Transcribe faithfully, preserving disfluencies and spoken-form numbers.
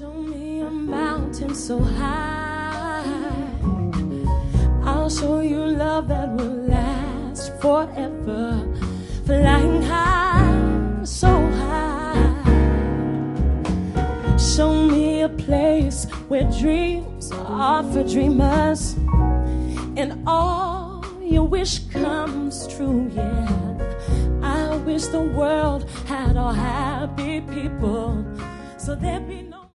Show me a mountain so high. I'll show you love that will last forever. Flying high, so high. Show me a place where dreams are for dreamers and all your wish comes true, yeah. I wish the world had all happy people so there'd be no